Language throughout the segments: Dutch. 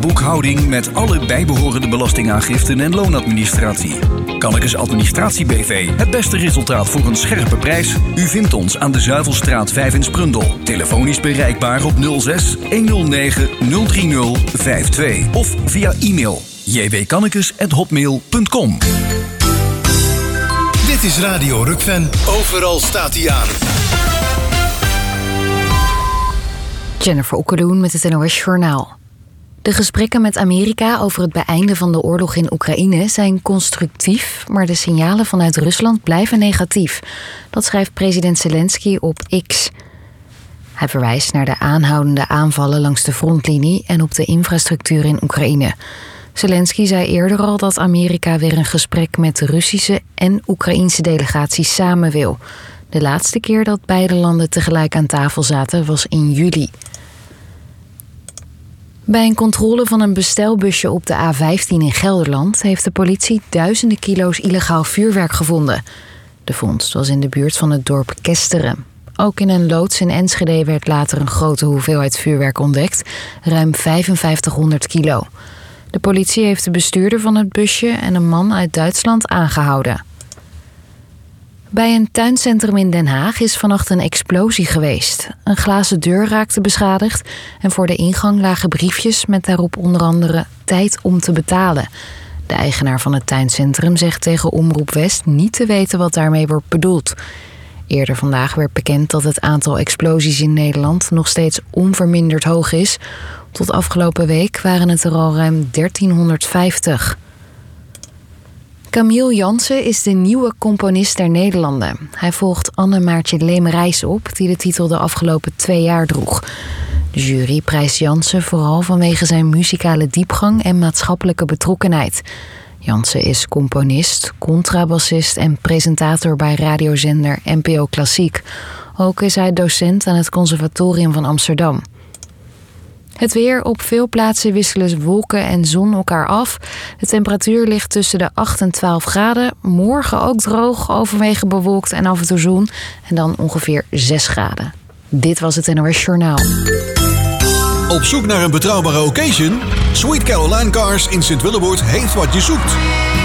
boekhouding met alle bijbehorende belastingaangiften en loonadministratie. Kannekes Administratie BV. Het beste resultaat voor een scherpe prijs. U vindt ons aan de Zuivelstraat 5 in Sprundel. Telefonisch bereikbaar op 06 109 030 52 of via e-mail jwkannekes@hotmail.com. Dit is Radio Rukven. Overal staat hij aan. Jennifer Okkeloen met het NOS Journaal. De gesprekken met Amerika over het beëindigen van de oorlog in Oekraïne zijn constructief, maar de signalen vanuit Rusland blijven negatief. Dat schrijft president Zelensky op X. Hij verwijst naar de aanhoudende aanvallen langs de frontlinie en op de infrastructuur in Oekraïne. Zelensky zei eerder al dat Amerika weer een gesprek met de Russische en Oekraïense delegaties samen wil. De laatste keer dat beide landen tegelijk aan tafel zaten was in juli. Bij een controle van een bestelbusje op de A15 in Gelderland heeft de politie duizenden kilo's illegaal vuurwerk gevonden. De vondst was in de buurt van het dorp Kesteren. Ook in een loods in Enschede werd later een grote hoeveelheid vuurwerk ontdekt, ruim 5500 kilo. De politie heeft de bestuurder van het busje en een man uit Duitsland aangehouden. Bij een tuincentrum in Den Haag is vannacht een explosie geweest. Een glazen deur raakte beschadigd en voor de ingang lagen briefjes met daarop onder andere tijd om te betalen. De eigenaar van het tuincentrum zegt tegen Omroep West niet te weten wat daarmee wordt bedoeld. Eerder vandaag werd bekend dat het aantal explosies in Nederland nog steeds onverminderd hoog is. Tot afgelopen week waren het er al ruim 1350. Camille Jansen is de nieuwe componist der Nederlanden. Hij volgt Anne-Maartje Lemerijs op, die de titel de afgelopen 2 jaar droeg. De jury prijst Jansen vooral vanwege zijn muzikale diepgang en maatschappelijke betrokkenheid. Jansen is componist, contrabassist en presentator bij radiozender NPO Klassiek. Ook is hij docent aan het Conservatorium van Amsterdam. Het weer: op veel plaatsen wisselen wolken en zon elkaar af. De temperatuur ligt tussen de 8 en 12 graden. Morgen ook droog, overwegend bewolkt en af en toe zon. En dan ongeveer 6 graden. Dit was het NOS Journaal. Op zoek naar een betrouwbare occasion? Sweet Caroline Cars in Sint-Willeboord heeft wat je zoekt.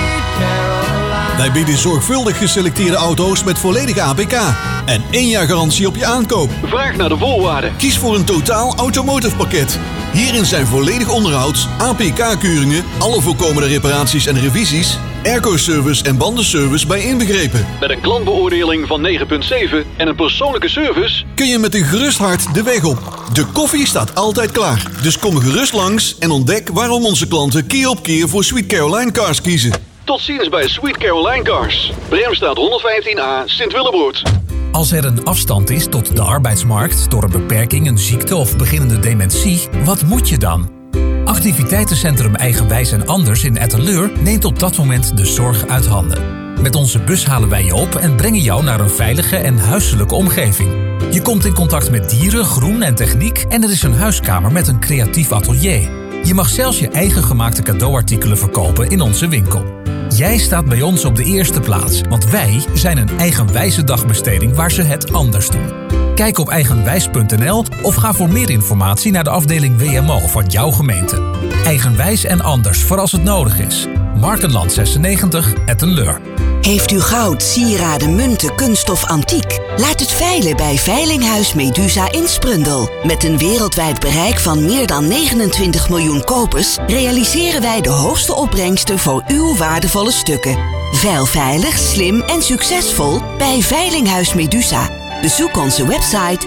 Wij bieden zorgvuldig geselecteerde auto's met volledige APK en 1 jaar garantie op je aankoop. Vraag naar de voorwaarden. Kies voor een totaal automotive pakket. Hierin zijn volledig onderhouds, APK-keuringen, alle voorkomende reparaties en revisies, airco-service en bandenservice bij inbegrepen. Met een klantbeoordeling van 9,7 en een persoonlijke service kun je met een gerust hart de weg op. De koffie staat altijd klaar. Dus kom gerust langs en ontdek waarom onze klanten keer op keer voor Sweet Caroline Cars kiezen. Tot ziens bij Sweet Caroline Cars. Bremstraat 115A, Sint-Willeboord. Als er een afstand is tot de arbeidsmarkt door een beperking, een ziekte of beginnende dementie, wat moet je dan? Activiteitencentrum Eigenwijs en Anders in Etteleur neemt op dat moment de zorg uit handen. Met onze bus halen wij je op en brengen jou naar een veilige en huiselijke omgeving. Je komt in contact met dieren, groen en techniek en er is een huiskamer met een creatief atelier. Je mag zelfs je eigen gemaakte cadeauartikelen verkopen in onze winkel. Jij staat bij ons op de eerste plaats, want wij zijn een eigenwijze dagbesteding waar ze het anders doen. Kijk op eigenwijs.nl of ga voor meer informatie naar de afdeling WMO van jouw gemeente. Eigenwijs en Anders voor als het nodig is. Markenland 96, Etteleur. Heeft u goud, sieraden, munten, kunst of antiek? Laat het veilen bij Veilinghuis Medusa in Sprundel. Met een wereldwijd bereik van meer dan 29 miljoen kopers realiseren wij de hoogste opbrengsten voor uw waardevolle stukken. Veil veilig, slim en succesvol bij Veilinghuis Medusa. Bezoek onze website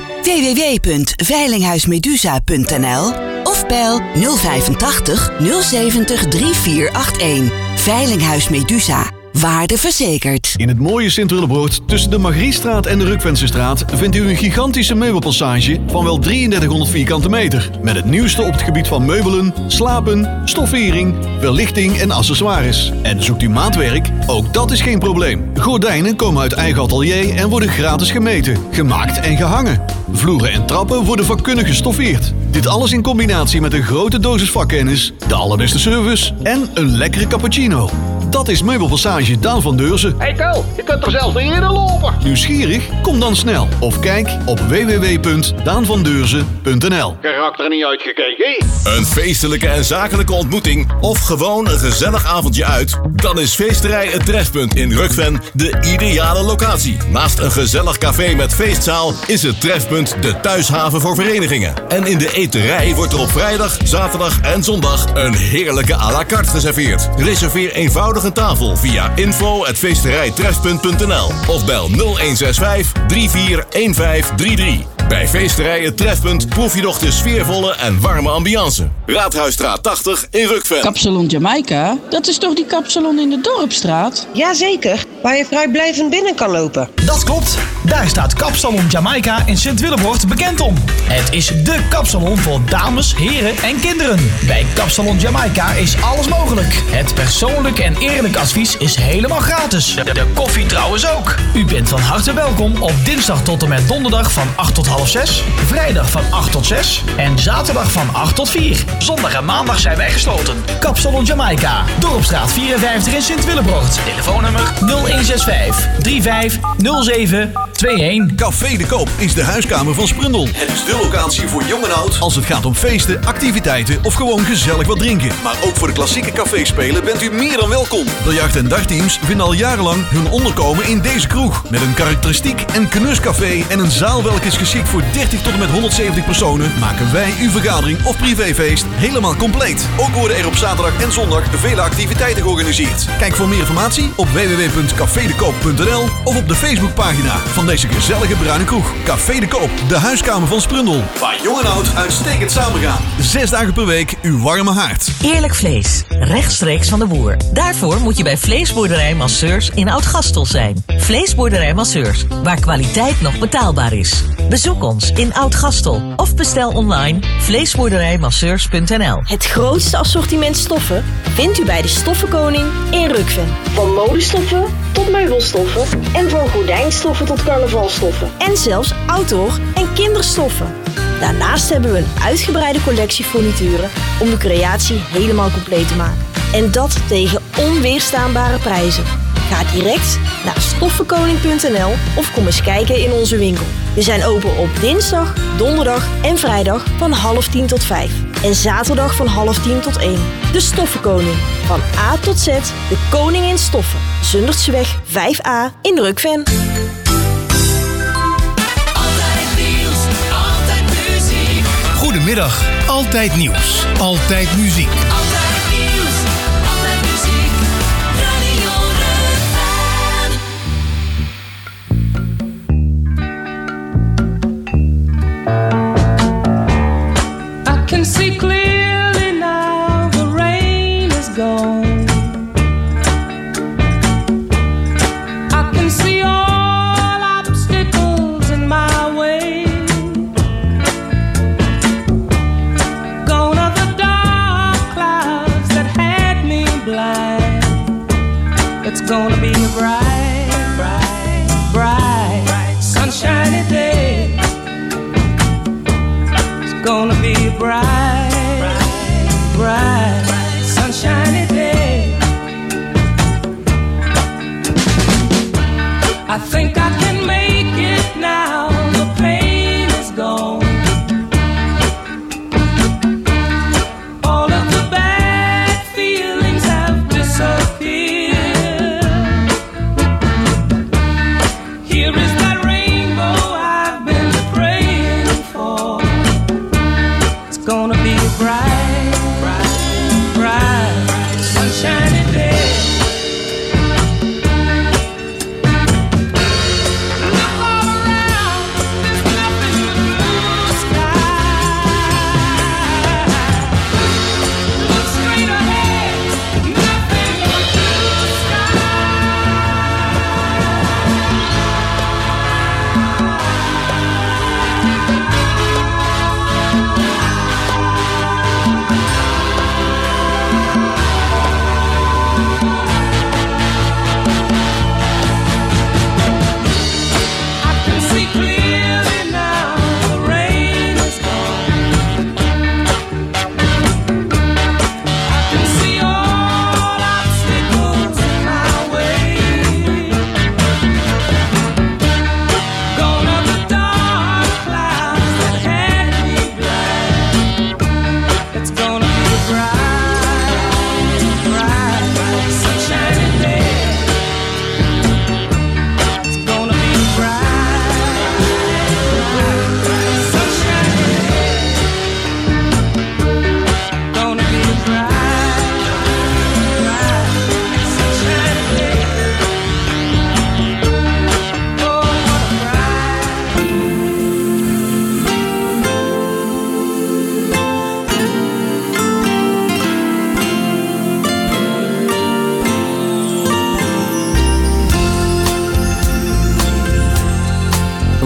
www.veilinghuismedusa.nl of bel 085 070 3481. Veilinghuis Medusa. Waarde verzekerd. In het mooie Sint-Willebroord, tussen de Margrietstraat en de Rukvensestraat, vindt u een gigantische meubelpassage van wel 3300 vierkante meter. Met het nieuwste op het gebied van meubelen, slapen, stoffering, verlichting en accessoires. En zoekt u maatwerk? Ook dat is geen probleem. Gordijnen komen uit eigen atelier en worden gratis gemeten, gemaakt en gehangen. Vloeren en trappen worden vakkundig gestoffeerd. Dit alles in combinatie met een grote dosis vakkennis, de allerbeste service en een lekkere cappuccino. Dat is Meubelpassage Daan van Deurzen. Hey Kel, je kunt er zelfs niet eerder lopen. Nieuwsgierig? Kom dan snel of kijk op www.daanvandeurzen.nl. Karakter niet uitgekeken. Een feestelijke en zakelijke ontmoeting of gewoon een gezellig avondje uit? Dan is Feesterij Het Trefpunt in Rukven de ideale locatie. Naast een gezellig café met feestzaal is het Trefpunt de thuishaven voor verenigingen. En in de eterij wordt er op vrijdag, zaterdag en zondag een heerlijke à la carte geserveerd. Reserveer eenvoudig een tafel via info@feesterijtrefpunt.nl of bel 0165 341533. Bij Feesterij Het Trefpunt proef je nog de sfeervolle en warme ambiance. Raadhuisstraat 80 in Rukven. Kapsalon Jamaica? Dat is toch die kapsalon in de Dorpstraat? Jazeker, waar je vrijblijvend binnen kan lopen. Dat klopt. Daar staat Kapsalon Jamaica in Sint-Willebroort bekend om. Het is dé kapsalon voor dames, heren en kinderen. Bij Kapsalon Jamaica is alles mogelijk. Het persoonlijk en eerlijk advies is helemaal gratis. De koffie trouwens ook. U bent van harte welkom op dinsdag tot en met donderdag van 8 tot half 6, vrijdag van 8 tot 6 en zaterdag van 8 tot 4. Zondag en maandag zijn wij gesloten. Kapsalon Jamaica, Dorpstraat 54 in Sint-Willebroort. Telefoonnummer 0165 3507 21. Café de Koop is de huiskamer van Sprundel. Het is de locatie voor jong en oud als het gaat om feesten, activiteiten of gewoon gezellig wat drinken. Maar ook voor de klassieke caféspelen bent u meer dan welkom. Biljacht- en dagteams vinden al jarenlang hun onderkomen in deze kroeg. Met een karakteristiek en knuscafé en een zaal welke is geschikt voor 30 tot en met 170 personen, maken wij uw vergadering of privéfeest helemaal compleet. Ook worden er op zaterdag en zondag vele activiteiten georganiseerd. Kijk voor meer informatie op www.cafedekoop.nl of op de Facebookpagina van deze gezellige bruine kroeg. Café de Koop, de huiskamer van Sprundel. Waar jong en oud uitstekend samengaan. 6 dagen per week uw warme haard. Eerlijk vlees, rechtstreeks van de boer. Daarvoor moet je bij Vleesboerderij Masseurs in Oud-Gastel zijn. Vleesboerderij Masseurs, waar kwaliteit nog betaalbaar is. Bezoek ons in Oud-Gastel of bestel online vleesboerderijmasseurs.nl. Het grootste assortiment stoffen vindt u bij de Stoffenkoning in Rukven. Van modestoffen tot meubelstoffen en van gordijnstoffen tot carnavalstoffen. En zelfs outdoor- en kinderstoffen. Daarnaast hebben we een uitgebreide collectie furnituren om de creatie helemaal compleet te maken. En dat tegen onweerstaanbare prijzen. Ga direct naar stoffenkoning.nl of kom eens kijken in onze winkel. We zijn open op dinsdag, donderdag en vrijdag van 9:30 tot 5. En zaterdag van 9:30 tot 1. De Stoffenkoning. Van A tot Z, de koning in stoffen. Zundertseweg 5A in Rukven. Goedemiddag, Altijd Nieuws, Altijd Muziek. See clearly now, the rain is gone. I can see all obstacles in my way. Gone are the dark clouds.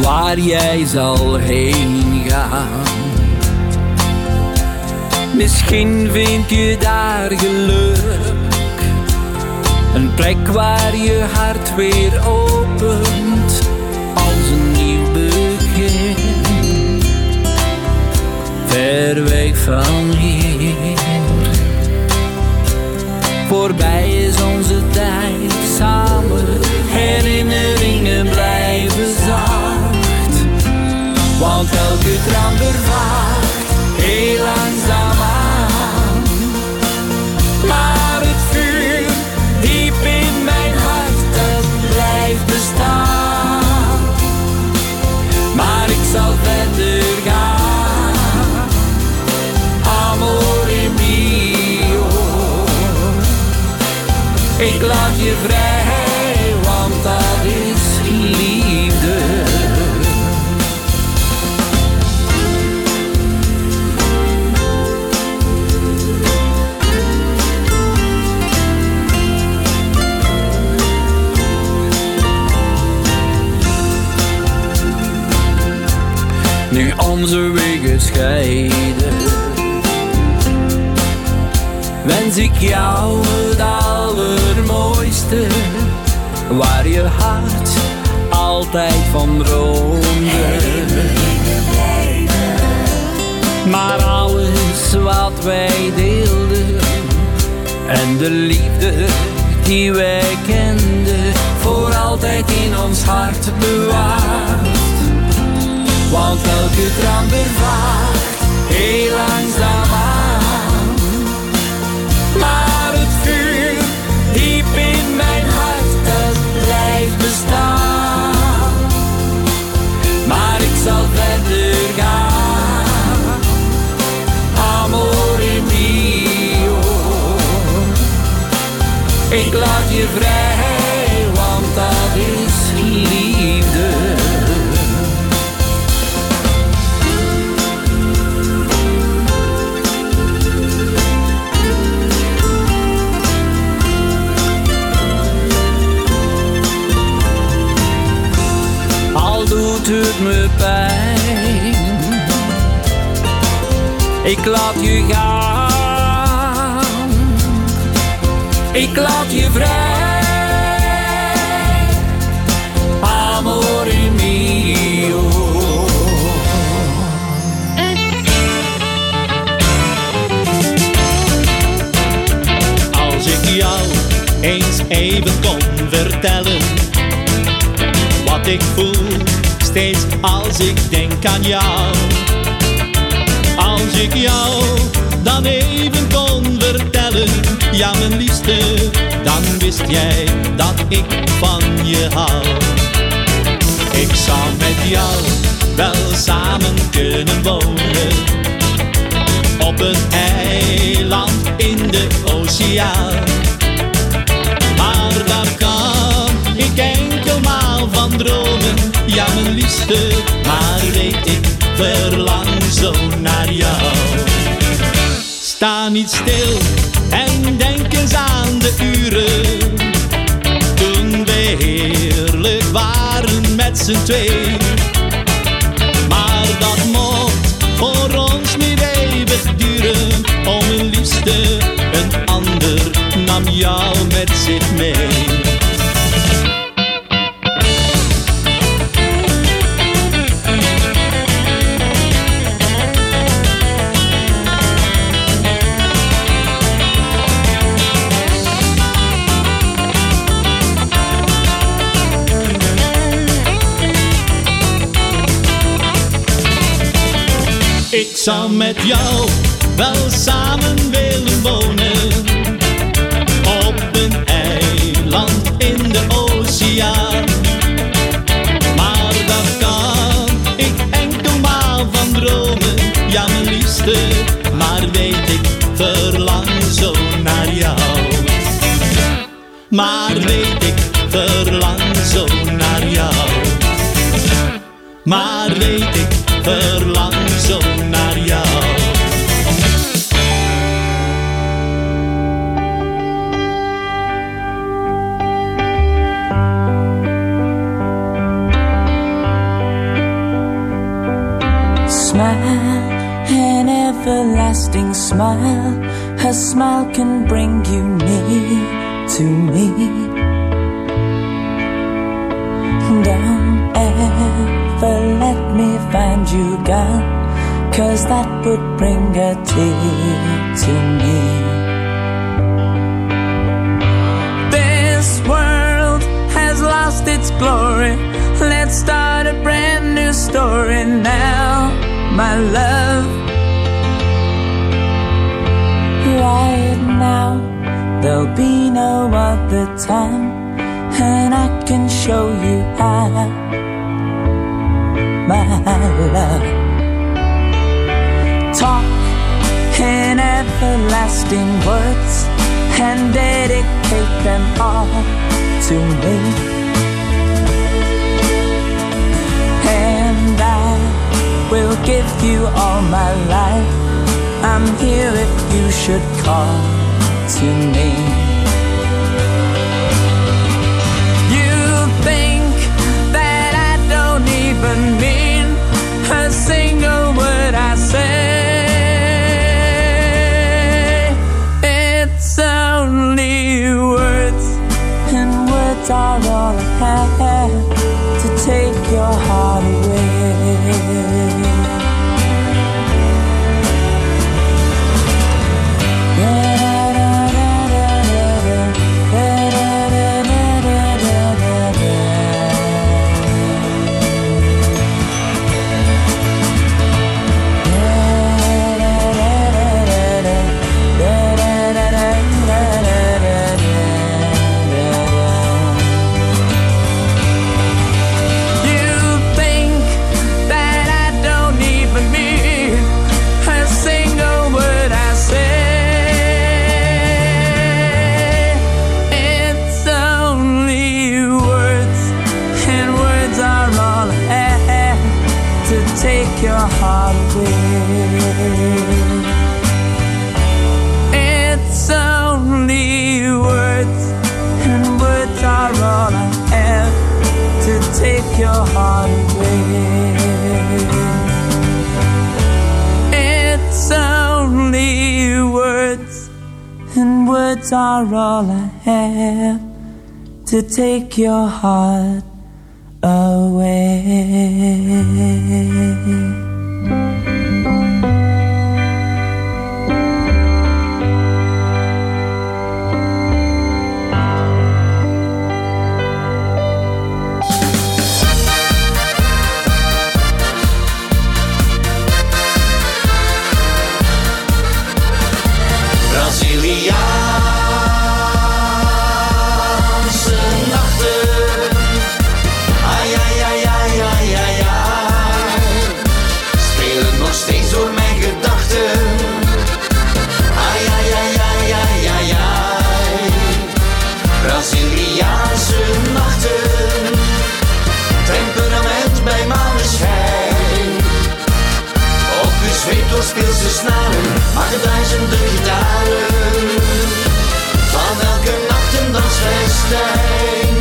waar jij zal heen gaan. Misschien vind je daar geluk, een plek waar je hart weer opent als een nieuw begin. Ver weg van hier, voorbij is onze tijd samen. Herinneringen blijven zacht, want elke traan vervaagt heel langzaam aan. Maar het vuur diep in mijn hart, dat blijft bestaan. Maar ik zal verder gaan, amore mio. Ik laat je vrij, want dat is liefde. Nu onze wegen scheiden, wens ik jou het allermooiste, waar je hart altijd van droomde. Maar alles wat wij deelden en de liefde die wij kenden, voor altijd in ons hart bewaard. Want elke traan vervaagt heel langzaam aan. Maar het vuur diep in mijn hart, dat blijft bestaan. Maar ik zal verder gaan, amore mio. Ik laat je vrij, want dat is liefde. Doet het me pijn, ik laat je gaan, ik laat je vrij, amore mio. Als ik jou eens even kon vertellen wat ik voel, steeds als ik denk aan jou. Als ik jou dan even kon vertellen, ja mijn liefste, dan wist jij dat ik van je hou. Ik zou met jou wel samen kunnen wonen, op een eiland in de oceaan. Maar daar kan ik enkel maar van dromen, ja mijn liefste, maar weet ik verlang zo naar jou. Sta niet stil en denk eens aan de uren toen we heerlijk waren met z'n twee. Maar dat mocht voor ons niet eeuwig duren, oh mijn liefste, een ander nam jou met zich mee. Ik zou met jou wel samen willen wonen, op een eiland in de oceaan. Maar daar kan ik enkel maar van dromen, ja mijn liefste, maar weet ik verlang zo naar jou. Maar weet ik verlang zo naar jou. Maar weet ik verlang zo naar jou. her smile can bring you near to me. Don't ever let me find you gone, 'cause that would bring a tear to me. This world has lost its glory. Let's start a brand new story now, my love. Right now, there'll be no other time, and I can show you how, my love. Talk in everlasting words and dedicate them all to me. And I will give you all my life. I'm here if you should call to me. You think that I don't even mean a single word I say. It's only words, and words are all I have to take your heart away. Your heart away. It's only words, and words are all I have to take your heart away. It's only words, and words are all I have to take your heart away. Speelt ze snaren, maken duizenden gitaren. Van elke nacht een dansfestijn.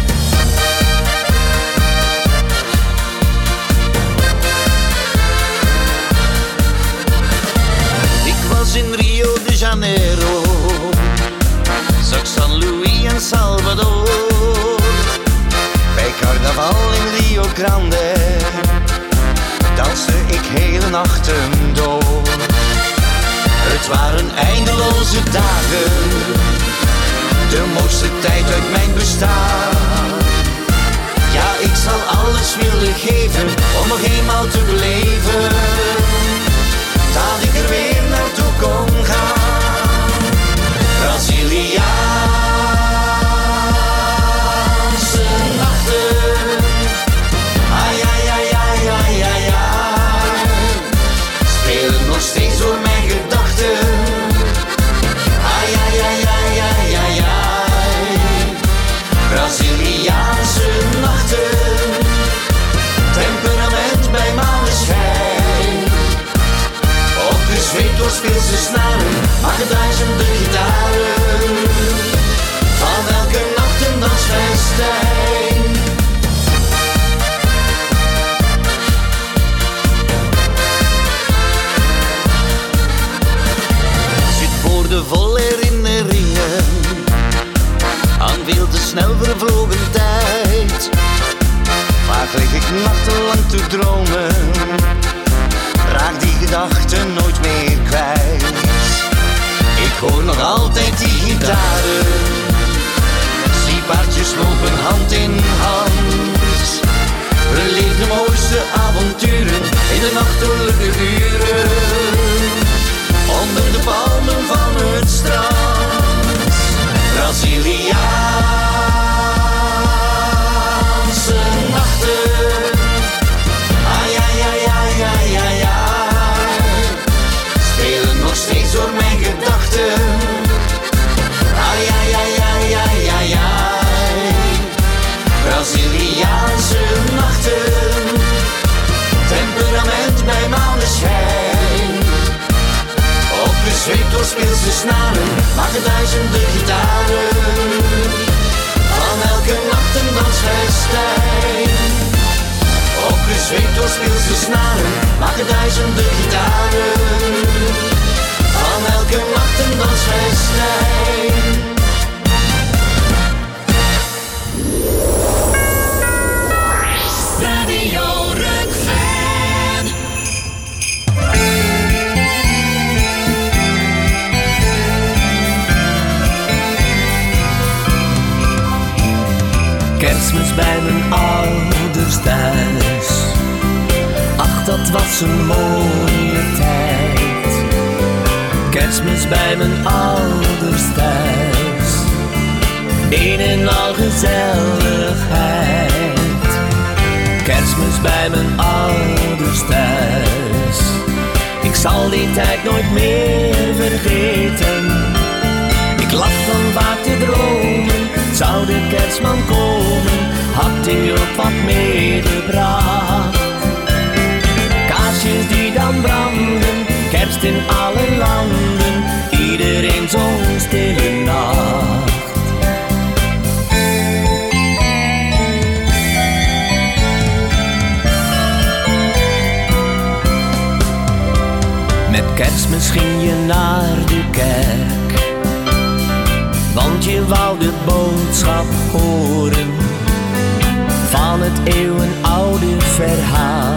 Ik was in Rio de Janeiro, zag San Luis en Salvador. Bij carnaval in Rio Grande danste ik hele nachten door. Het waren eindeloze dagen, de mooiste tijd uit mijn bestaan. Ja, ik zal alles willen geven om nog eenmaal te beleven dat ik er weer naartoe kon gaan. Braziliaanse nachten. Ai, ai, ai, ai, ai, ai, ai. Spelen nog steeds door mijn gedachten. herinneringen aan veel te snel vervlogen tijd. Vaak lig ik nachtenlang te dromen, raak die gedachten nooit meer kwijt. Ik hoor nog altijd die gitaren, zie paardjes lopen hand in hand. Beleef de mooiste avonturen in de nachtelijke uren, onder de palmen van het strand. Braziliaanse nachten, ai ai ai ai ai ai ai, spelen nog steeds door mijn gedachten. Ai ai ai ai ai ai ai, Braziliaanse nachten, temperament bij maneschijn. Opgezweept door speelse snaren, maken duizenden gitaren van elke nacht een dansfestijn. Opgezweept door speelse snaren, maken duizenden gitaren van elke nacht een dansfestijn. Radio Rukven. Kerstmis bij mijn ouders thuis, ach dat was een mooie tijd. Kerstmis bij mijn ouders thuis, een en al gezelligheid. Kerstmis bij mijn ouders thuis, ik zal die tijd nooit meer vergeten. Ik lag van vaak te dromen, zou de kerstman komen, had hij ook wat meegebracht. Kaarsjes die dan branden, kerst in alle landen, iedereen zo'n stille nacht. Met Kerstmis ging je naar de kerk, want je wou de boodschap horen van het eeuwenoude verhaal,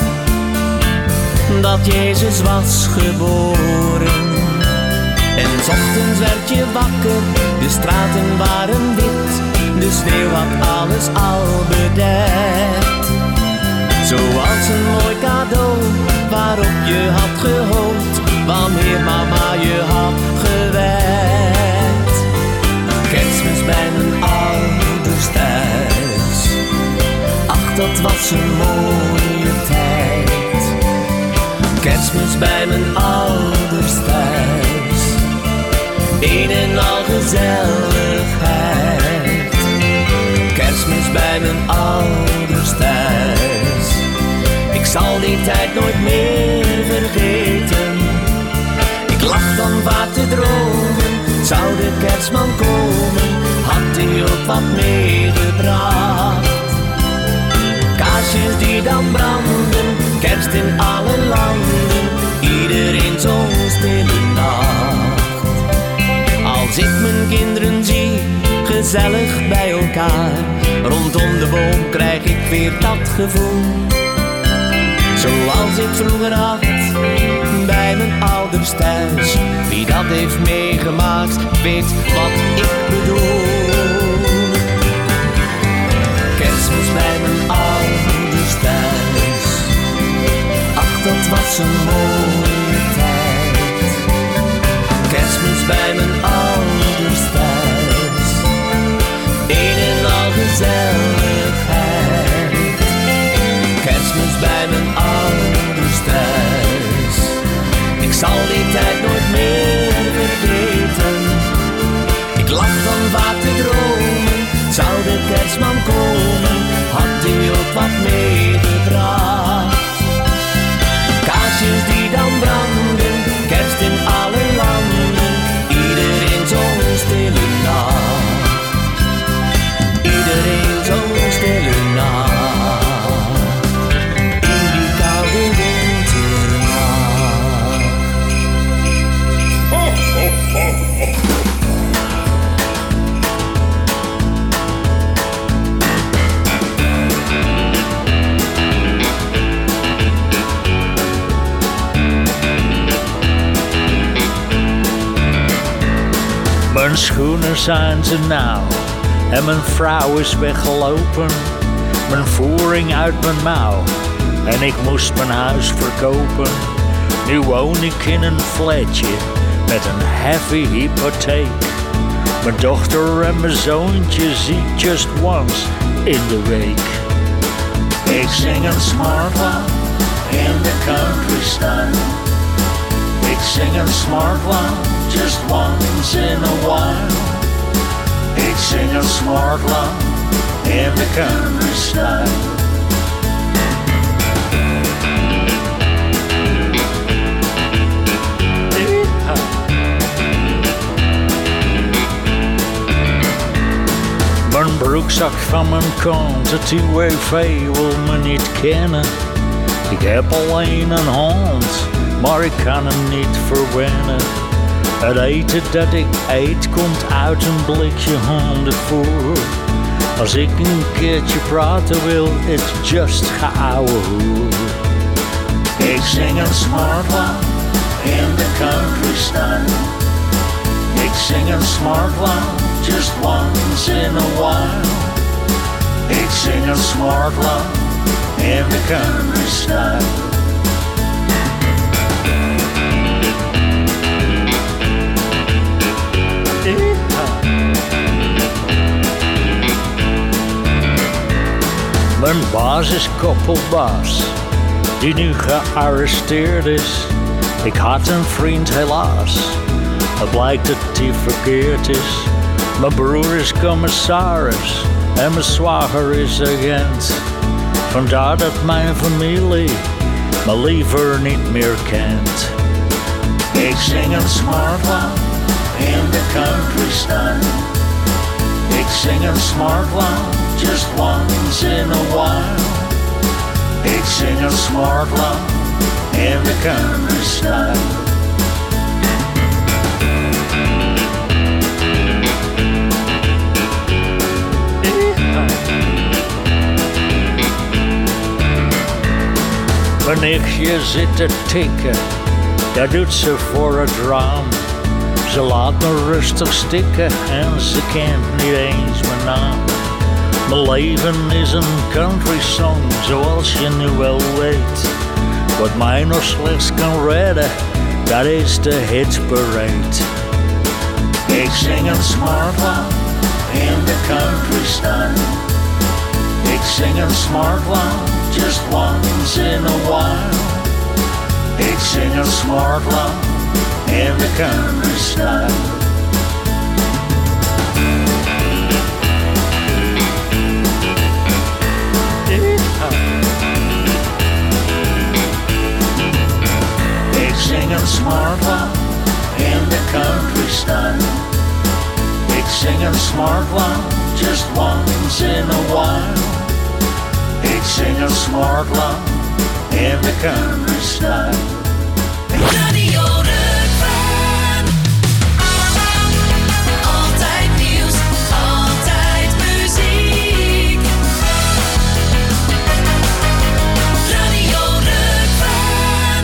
dat Jezus was geboren. En 's ochtends werd je wakker, de straten waren wit, de sneeuw had alles al bedekt. Zoals een mooi cadeau waarop je had gehoopt, wanneer mama je had gewekt. Kerstmis bij mijn ouders thuis, ach dat was een mooie tijd. Kerstmis bij mijn ouders thuis, een en al gezelligheid. Kerstmis bij mijn ouders thuis, ik zal die tijd nooit meer vergeten. Ik lag dan vaak te dromen, zou de kerstman komen, had hij ook wat meegebracht. Kaarsjes die dan branden, kerst in alle landen, iedereen zo'n stille nacht. Als ik mijn kinderen zie, gezellig bij elkaar, rondom de boom krijg ik weer dat gevoel. Zoals ik vroeger had, bij mijn ouders thuis. Wie dat heeft meegemaakt, weet wat ik bedoel. Kerstmis bij mijn ouders thuis, ach dat was een mooie tijd. Kerstmis bij mijn ouders thuis, een en al gezelligheid. Kerstmis bij mijn ouders thuis, ik zal die tijd nooit meer vergeten. Ik lag dan vaak te dromen, zou de kerstman komen, had hij ook wat meegebracht. Kaarsjes die dan branden, Mijn schoenen zijn te nauw en mijn vrouw is weggelopen. Mijn voering uit mijn mouw en ik moest mijn huis verkopen. Nu woon ik in een flatje met een heavy hypotheek. Mijn dochter en mijn zoontje zie ik just once in de week. Ik zing een smart one in the countryside. Ik zing een smart one just once in a while. Ik zing een smart one in the countryside. Mijn broekzak van mijn kont, het UWV wil me niet kennen. Ik heb alleen een hond, maar ik kan hem niet verwennen. Het eten dat ik eet komt uit een blikje hondenvoer. Als ik een keertje praten wil, it's just geouwe hoer. Ik zing een smart one in the countryside. Ik zing een smart one just once in a while. Ik zing een smart one in the countryside. Mijn baas is koppelbaas, die nu gearresteerd is. Ik had een vriend helaas, het blijkt dat hij verkeerd is. Mijn broer is commissaris en mijn zwager is agent. Vandaar dat mijn familie me liever niet meer kent. Ik zing een smart one in the countryside. Ik zing een smart one just once in a while. Ik zing een smart one in the countryside. Mijn nichtje zit te tikken, dat doet ze voor het raam. Ze laat me rustig stikken en ze kent niet eens mijn naam. Mijn leven is een country song, zoals je nu wel weet. Wat mij nog slechts kan redden, dat is de hitparade. Ik zing een smart one in the countryside. Ik zing een smart one just once in a while. Ik zing een smart one in the countryside. Ik zing een smart one in the countryside. Ik zing een smart one just once in a while. Ik zing een smart one in the countryside. Radio Rukven. Altijd nieuws, altijd muziek. Radio Rukven.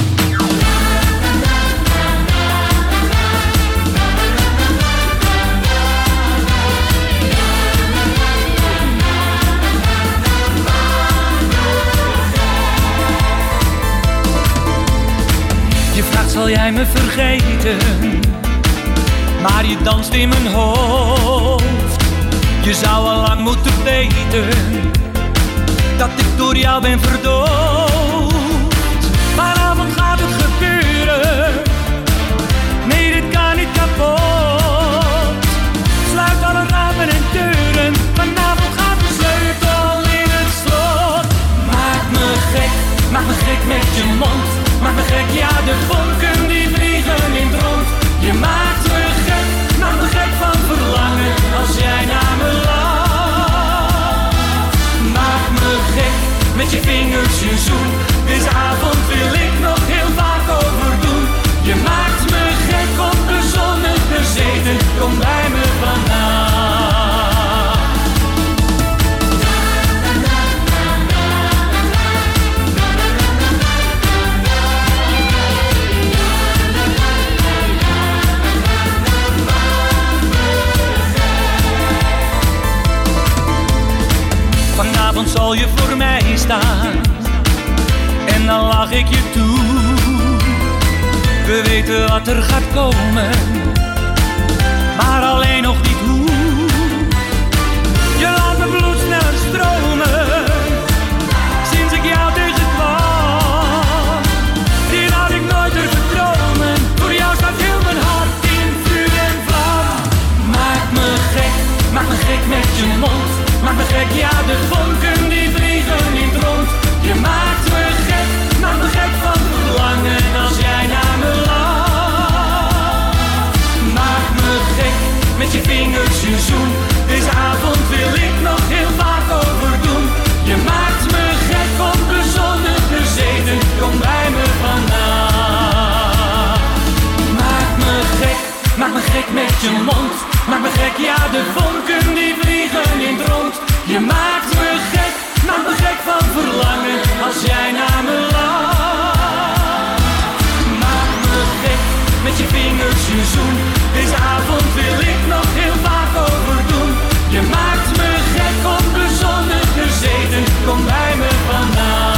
Je vraagt, zal jij me vergeten? Maar je danst in mijn hoofd. Je zou al lang moeten weten dat ik door jou ben verdoofd. Vanavond gaat het gebeuren. Nee, dit kan niet kapot. Sluit alle ramen en deuren. Vanavond gaat de sleutel in het slot. Maak me gek met je mond. Maak me gek, ja, de vonken die vliegen in het rond. Je maakt me gek van verlangen als jij naar me lacht. Maak me gek met je vingers, je zoen. s'avonds zal je voor mij staan en dan lach ik je toe. We weten wat er gaat komen, maar alleen nog niet hoe. Je laat mijn bloed sneller stromen, sinds ik jou tegenkwam. Dit had ik nooit durven dromen, voor jou staat heel mijn hart in vuur en vlam. Maak me gek met je mond, maak me gek, ja de vonken die vliegen in het rond. Je maakt me gek van verlangen als jij naar me lacht. Maak me gek met je vingers je zoen, deze avond wil ik nog heel vaak overdoen. Je maakt me gek, onbezonnen bezeten, kom bij me vandaag. Maak me gek met je mond, maak me gek, ja de vonken die vliegen in het rond. Je maakt me gek van verlangen als jij naar me lacht. Maak me gek met je vingers je zoen, deze avond wil ik nog heel vaak overdoen. Je maakt me gek, onbezonnen bezeten, kom bij me vandaag.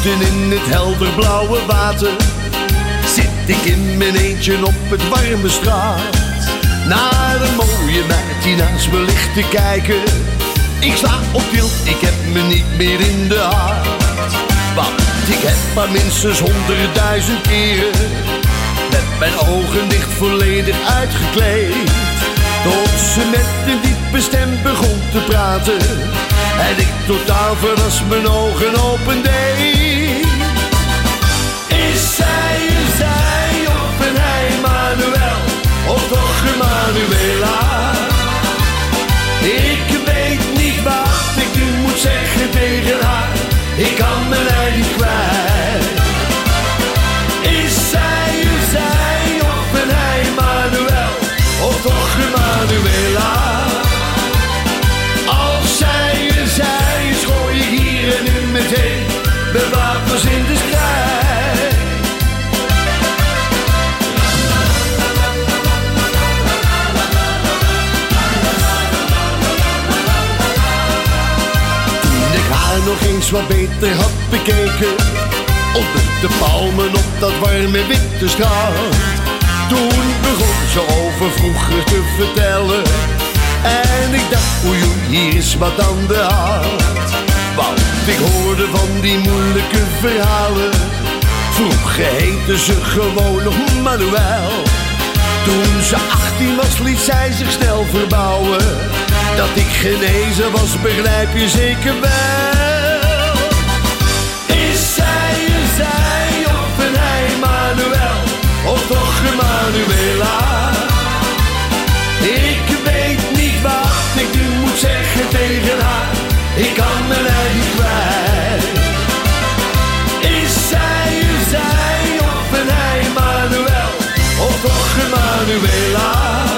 buiten in het helder blauwe water zit ik in mijn eentje op het warme strand naar een mooie meid die naast me ligt te kijken. Ik sla op tilt, ik heb me niet meer in de hand, want ik heb haar minstens 100.000 keren met mijn ogen dicht volledig uitgekleed, tot ze met een diepe stem begon te praten en ik totaal verrast mijn ogen opendeed. Is zij of ben hij Manuel, of toch Emanuela? Ik weet niet wat ik nu moet zeggen tegen haar, ik kan me ei niet kwijt. Is zij of ben hij Manuel, of toch Emanuela? Als zij is, gooi ik hier en nu meteen mijn wapens in de strijd. Toen ik haar nog eens wat beter had bekeken, onder de palmen op dat warme witte strand, toen begon ze over vroeger te vertellen. En ik dacht, oei, hier is wat aan de hand, want ik hoorde van die moeilijke verhalen. Vroeger heette ze gewoon nog Manuel. Toen ze 18 was, liet zij zich snel verbouwen. Dat ik genezen was, begrijp je zeker wel. Is zij of ben hij Manuel, of toch Emanuela? Ik weet niet wat ik nu moet zeggen tegen haar, ik kan me ei niet kwijt. Is zij of ben hij Manuel, of toch Emanuela?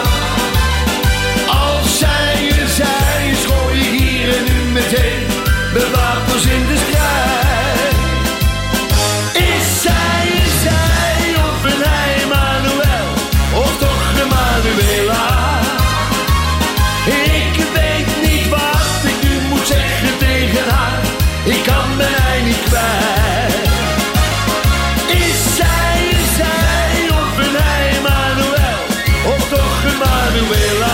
Als zij is, gooi ik hier en nu meteen mijn wapens in de strijd. Is zij of ben hij Manuel, of toch Emanuela? Ik weet niet wat ik nu moet zeggen tegen haar, ik kan me ei niet kwijt. Is zij of ben hij Manuel, of toch Emanuela?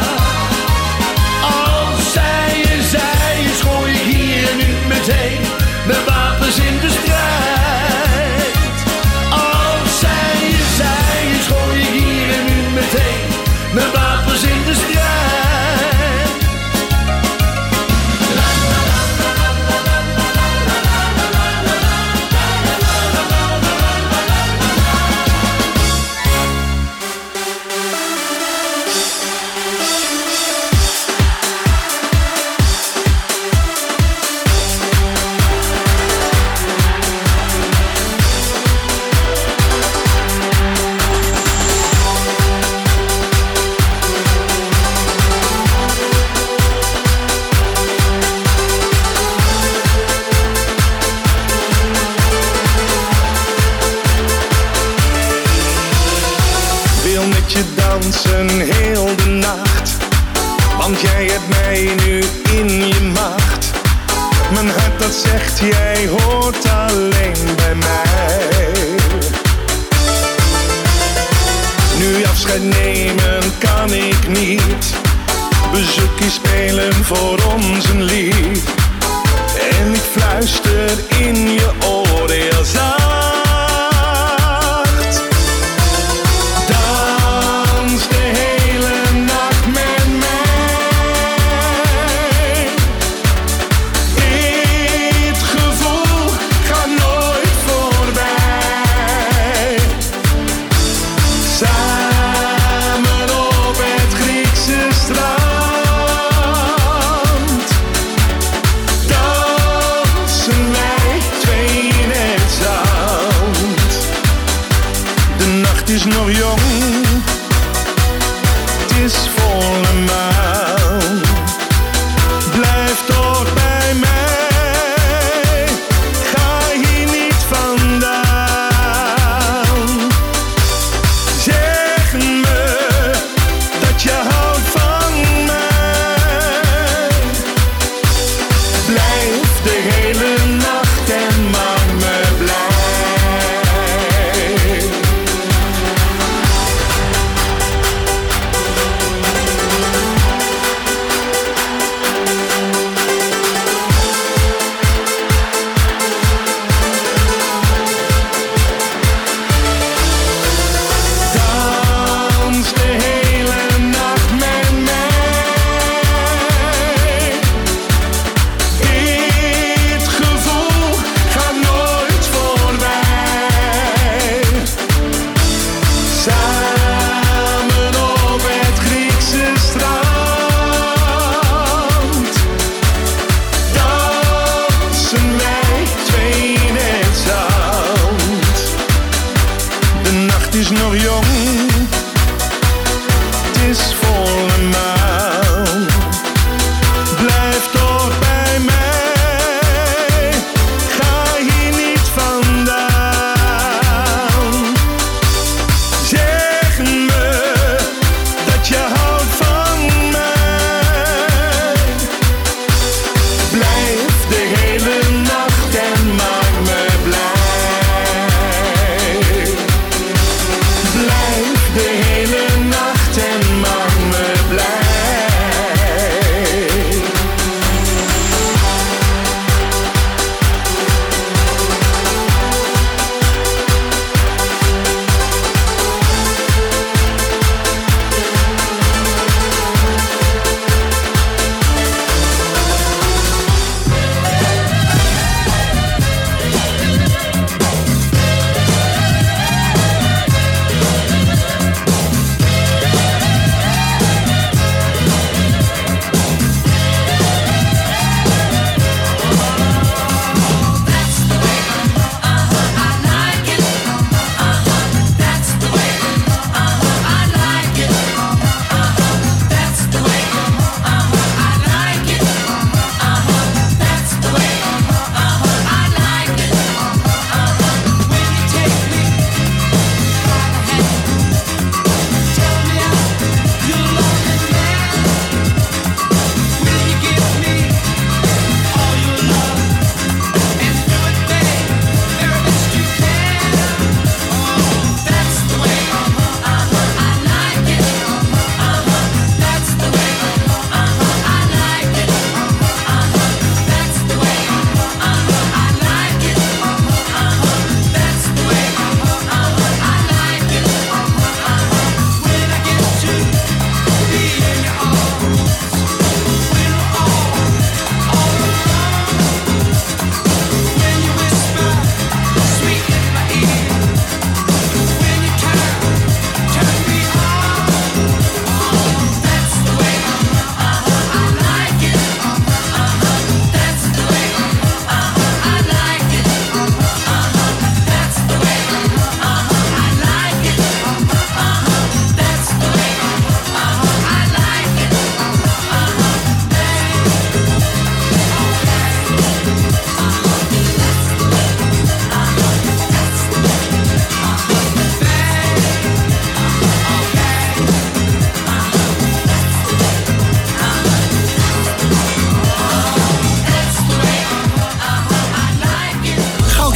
Als zij is, gooi ik hier en nu meteen mijn wapens in de strijd. Als zij is, gooi ik hier en nu meteen mijn wapens in de strijd. Heel de nacht, want jij hebt mij nu in je macht. Mijn hart dat zegt, jij hoort alleen bij mij. Nu afscheid nemen kan ik niet, bezoekje spelen voor ons een lied. En ik fluister in je oor heel zacht. Nog jong, het is volle maan. Blijf toch bij mij, ga hier niet vandaan. Zeg me dat je houdt van mij. Blijf de hele nacht en maak me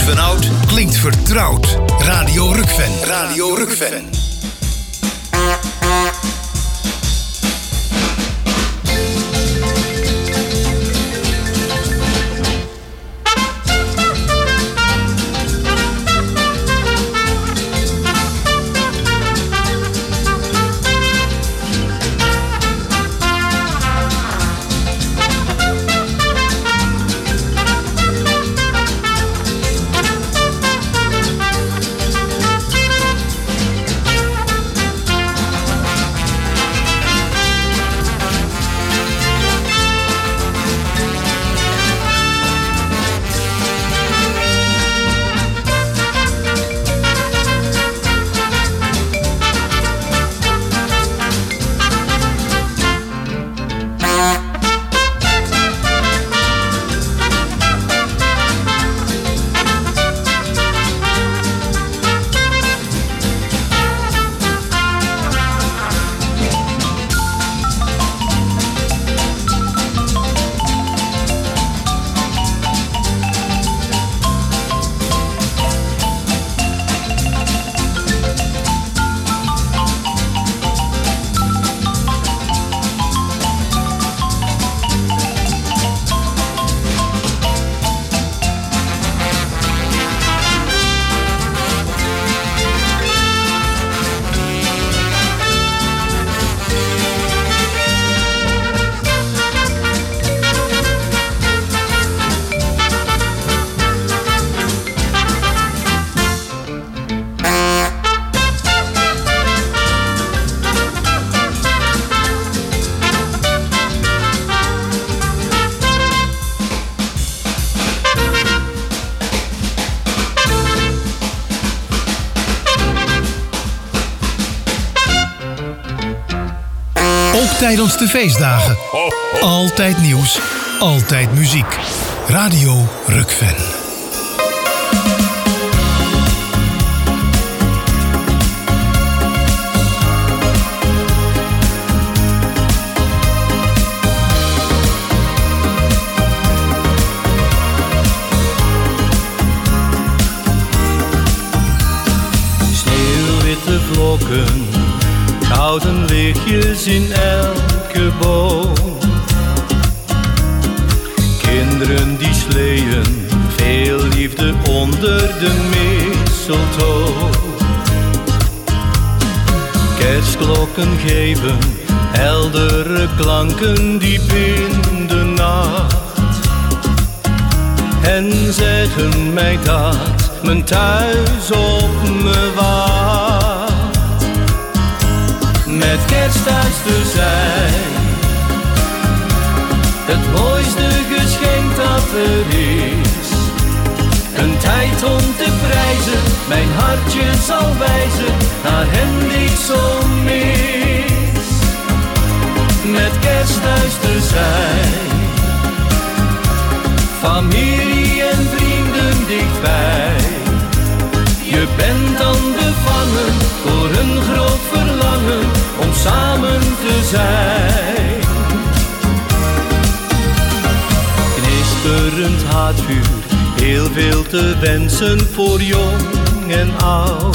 Evenhout klinkt vertrouwd. Radio Rukven. Radio Rukven. Tijdens de feestdagen. Altijd nieuws, altijd muziek. Radio Rukven. Sneeuwwitte vlokken, gouden lichtjes in elke boom. Kinderen die sleeën, veel liefde onder de mistletoe. Kerstklokken geven heldere klanken diep in de nacht. En zeggen mij dat mijn thuis op me wacht. Met kerst thuis te zijn, het mooiste geschenk dat er is. Een tijd om te prijzen, mijn hartje zal wijzen naar hen die ik zo mis. Met kerst thuis te zijn, familie en vrienden dichtbij. Je bent dan bevangen door een groot verlangen om samen te zijn. Knisperend haardvuur, heel veel te wensen voor jong en oud.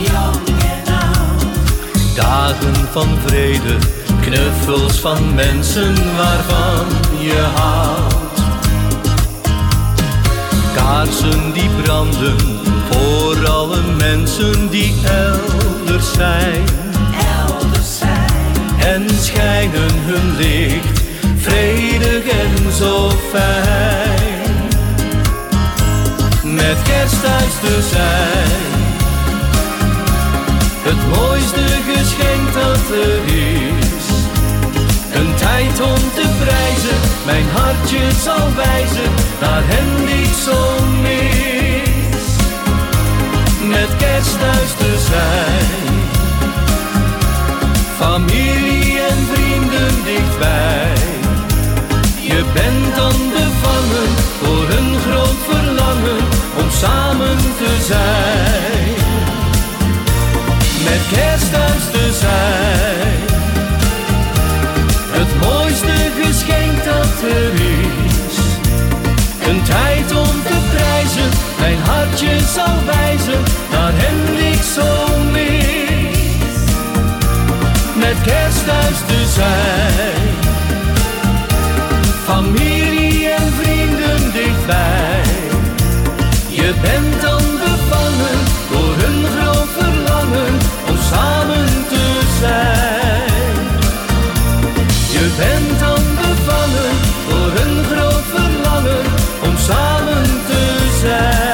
Dagen van vrede, knuffels van mensen waarvan je houdt. Kaarsen die branden voor alle mensen die elders zijn. En schijnen hun licht, vredig en zo fijn. Met kerst thuis te zijn, het mooiste geschenk dat er is. Een tijd om te prijzen, mijn hartje zal wijzen naar hen die ik zo mis. Met kerst thuis te zijn, familie en vrienden dichtbij. Je bent dan bevangen door een groot verlangen om samen te zijn. Met kerst thuis te zijn, het mooiste geschenk dat er is. Een tijd om te prijzen, zal wijzen naar hem die ik zo mis. Met kerst thuis te zijn, familie en vrienden dichtbij. Je bent dan bevangen door een groot verlangen om samen te zijn. Je bent dan bevangen door een groot verlangen om samen te zijn.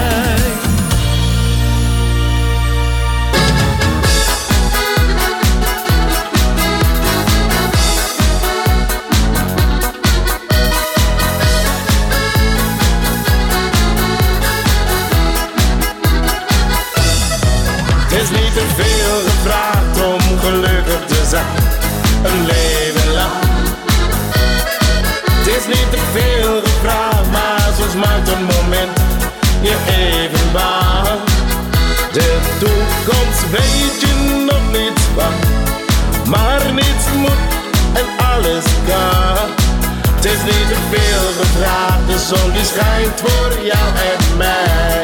Het is niet te veel gevraagd om gelukkig te zijn, een leven lang. Het is niet te veel gevraagd, maar soms maakt een moment je even bang. De toekomst weet je nog niet van, maar niets moet en alles kan. Het is niet te veel gevraagd, de zon die schijnt voor jou en mij.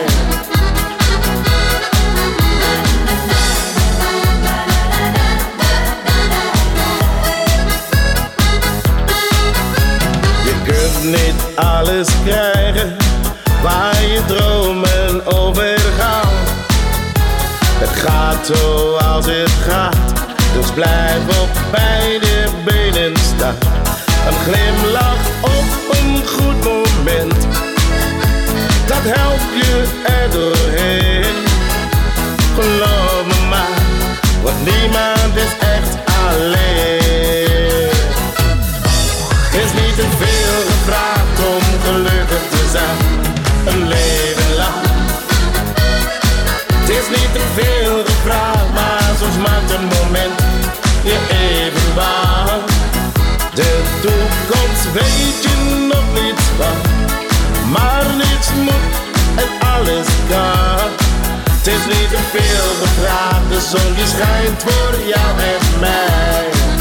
Niet alles krijgen waar je dromen over gaan. Het gaat zoals het gaat, dus blijf op beide benen staan. Een glimlach op een goed moment, dat helpt je er doorheen. Geloof me maar, want niemand is echt alleen. Het is niet te veel gevraagd om gelukkig te zijn, een leven lang. Het is niet te veel gevraagd, maar soms maakt een moment je even bang. De toekomst weet je nog niets van, maar niets moet en alles kan. Het is niet te veel gevraagd, de zon die schijnt voor jou en mij.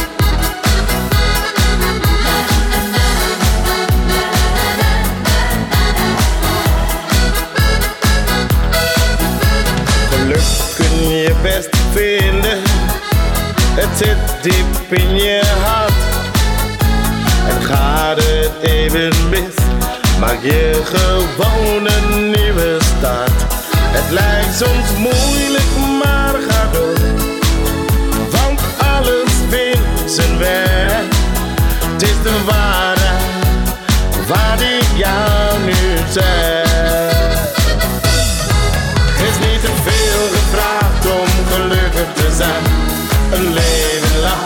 Geluk kun je best vinden, het zit diep in je hart. En gaat het even mis, maak je gewoon een nieuwe start. Het lijkt soms moeilijk, maar ga door, want alles vindt zijn weg. Het is de waarheid, wat ik jou nu zeg. Het is niet te veel gevraagd om gelukkig te zijn, een leven lang.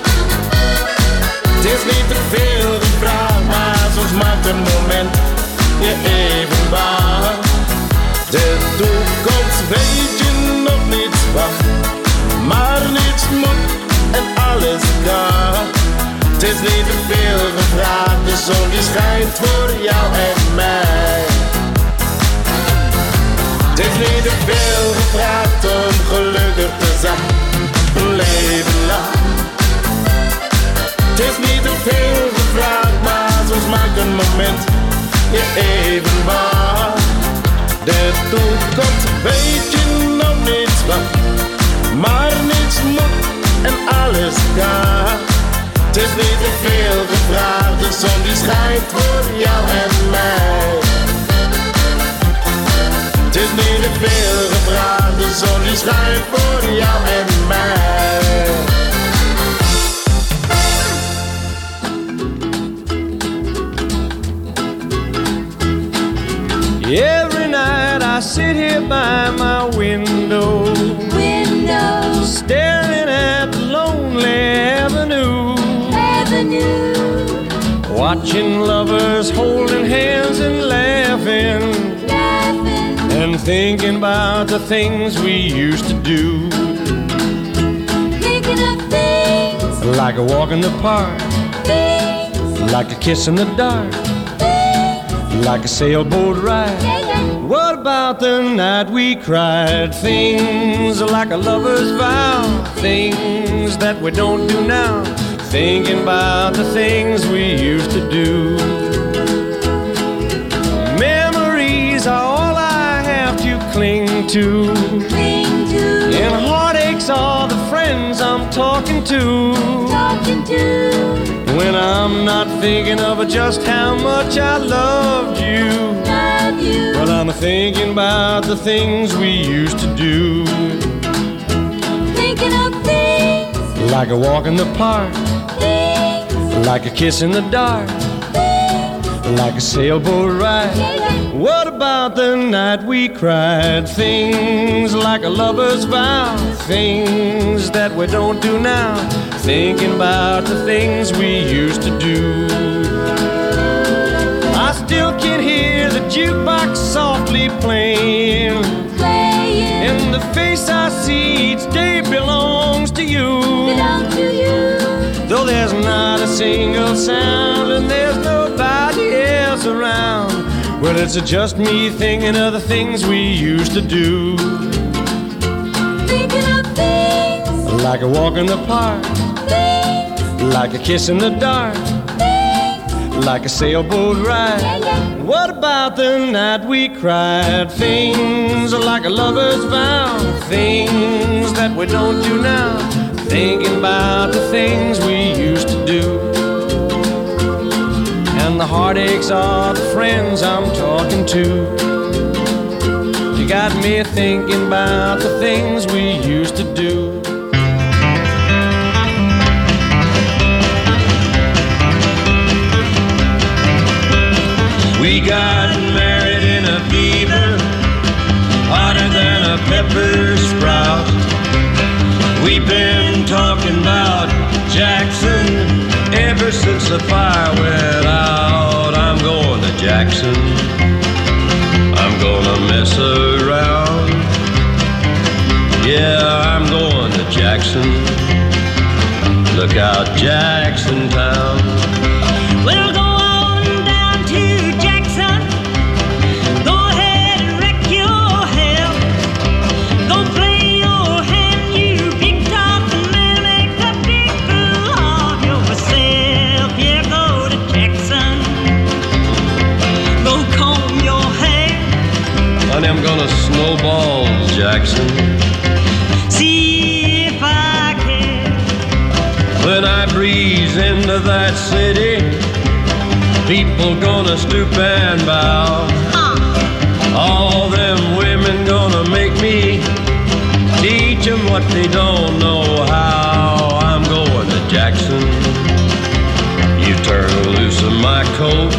Het is niet te veel gevraagd, maar soms maakt een moment je even bang. De toekomst weet je nog niets van, maar niets moet en alles kan. Het is niet te veel gevraagd, de zon die schijnt voor jou en mij. Het is niet te veel gevraagd om gelukkig te zijn, een leven lang. Het is niet te veel gevraagd, maar soms maakt een moment je even bang. De toekomst weet je nog niets van, maar niets moet en alles kan. Het is niet te veel gevraagd, de zon die schijnt voor jou en mij. Het is niet te veel gevraagd, de zon die schijnt voor jou en mij. Every night I sit here by my window, staring at the lonely avenue, watching lovers holding hands and laughing, and thinking about the things we used to do. Thinking of things, like a walk in the park, like a kiss in the dark, like a sailboat ride. What about the night we cried? Things like a lover's vow, things that we don't do now, thinking about the things we used to do. Memories are all I have to cling to. And heartaches are the friends I'm talking to. When I'm not thinking of just how much I loved you. But I'm thinking about the things we used to do. Thinking of things like a walk in the park, like a kiss in the dark, like a sailboat ride. What about the night we cried? Things like a lover's vow, things that we don't do now. Thinking about the things we used to do. I still can hear the jukebox softly playing, and the face I see each day belongs to you. Though there's not a single sound and there's nobody else around, well, it's just me thinking of the things we used to do. Thinking of things like a walk in the park, like a kiss in the dark, like a sailboat ride. What about the night we cried? Things like a lover's vow, things that we don't do now. Thinking about the things we used to do. And the heartaches are the friends I'm talking to. You got me thinking about the things we used to do. We got married in a fever, hotter than a pepper sprout. We've been talking about Jackson ever since the fire went out. I'm going to Jackson, I'm gonna mess around. Yeah, I'm going to Jackson, look out Jackson Town. We'll go on down to Jackson. Go ahead and wreck your hell. Go play your hand, you big talking man. Make a big fool of yourself. Yeah, go to Jackson. Go comb your hair. Honey, I'm gonna snowball Jackson. See if I can. When I breeze into that city, people gonna stoop and bow. All them women gonna make me teach them what they don't know how. I'm going to Jackson. You turn loose of my coat.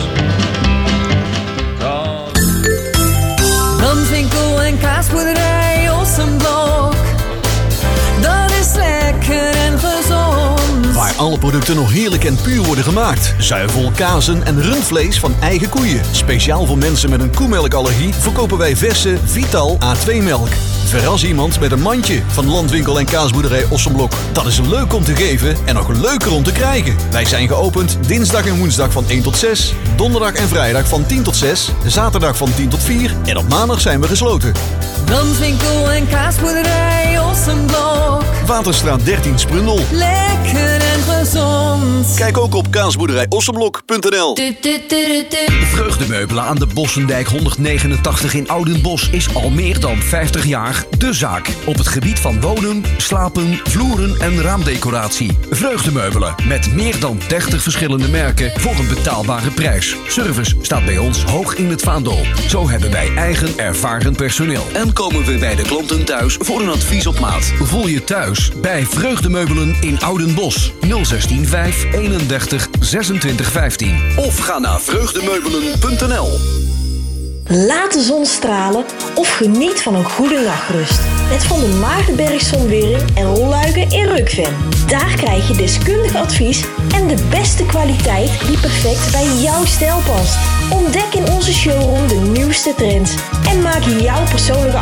Ramswinkel en kaasboerderij Ossenblok. Dat is lekker en gezond. Waar alle producten nog heerlijk en puur worden gemaakt. Zuivel, kazen en rundvlees van eigen koeien. Speciaal voor mensen met een koemelkallergie verkopen wij verse Vital A2-melk. Verras iemand met een mandje van Landwinkel en kaasboerderij Ossenblok. Dat is leuk om te geven en nog leuker om te krijgen. Wij zijn geopend dinsdag en woensdag van 1 tot 6, donderdag en vrijdag van 10 tot 6, zaterdag van 10 tot 4 en op maandag zijn we gesloten. Ramswinkel en kaasboerderij Ossenblok. Waterstraat 13 Sprundel. Lekker en gezond. Kijk ook op kaasboerderijossenblok.nl. Vreugdemeubelen aan de Bossendijk 189 in Oudenbosch is al meer dan 50 jaar de zaak. Op het gebied van wonen, slapen, vloeren en raamdecoratie. Vreugdemeubelen met meer dan 30 verschillende merken voor een betaalbare prijs. Service staat bij ons hoog in het vaandel. Zo hebben wij eigen ervaren personeel. En komen we bij de klanten thuis voor een advies op maat. Voel je thuis bij Vreugdemeubelen in Oudenbosch. 016 5 31 26 15. Of ga naar vreugdemeubelen.nl. Laat de zon stralen of geniet van een goede nachtrust. Met Van de Maardenberg Zonwering en Rolluiken in Rukven. Daar krijg je deskundig advies en de beste kwaliteit die perfect bij jouw stijl past. Ontdek in onze showroom de nieuwste trends en maak jouw persoonlijke